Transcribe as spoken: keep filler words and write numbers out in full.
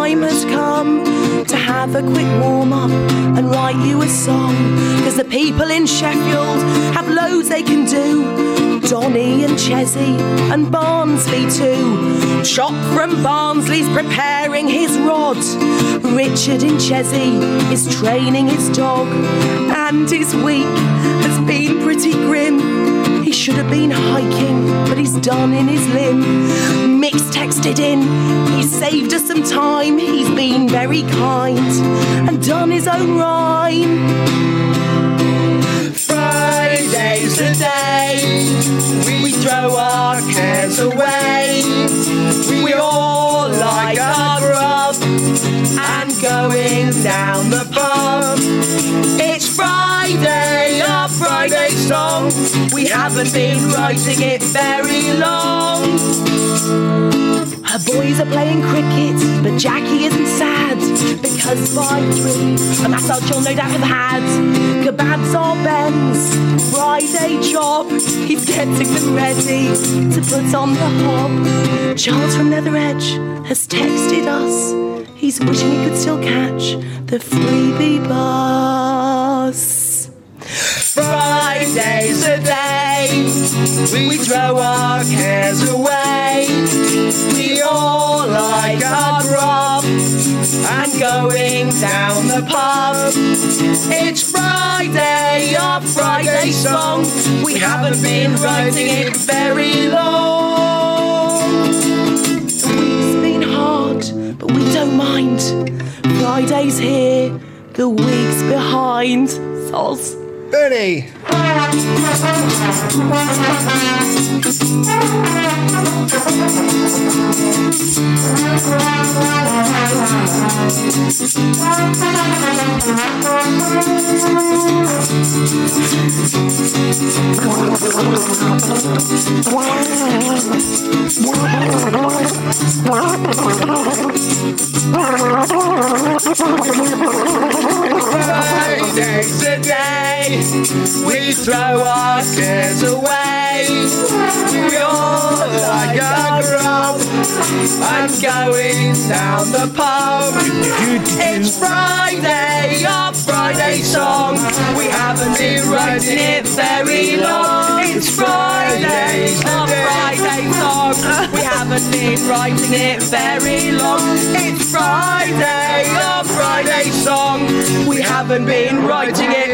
time has come to have a quick warm-up and write you a song. Cause the people in Sheffield have loads they can do. Donny and Chessie and Barnsley too. Chop from Barnsley's preparing his rod. Richard in Chessie is training his dog. And his week has been pretty grim. He should have been hiking, but he's done in his limb. Mick's texted in, he saved us some time. He's been very kind and done his own rhyme. Friday's the day we throw our cares away. We all like our grub and going down the pub. It's Friday, our Friday song. We haven't been writing it very long. Her boys are playing cricket, but Jackie isn't sad, because by three, a massage you'll no doubt have had. Kebabs are Ben's Friday job. He's getting them ready to put on the hob. Charles from Nether Edge has texted us. He's wishing he could still catch the freebie bus. Friday's a day we throw our cares away. We all like our grub and going down the pub. It's Friday, our Friday song. We haven't been writing it very long. The week's been hard, but we don't mind. Friday's here, the week's behind. Soz. Bernie! Friday's the day we throw our cares away. We all like our grub and going down the pub. It's Friday, our Friday song. We haven't been writing it very long. It's Friday, our Friday song. We haven't been writing it very long. It's Friday, our Friday song. We haven't been writing it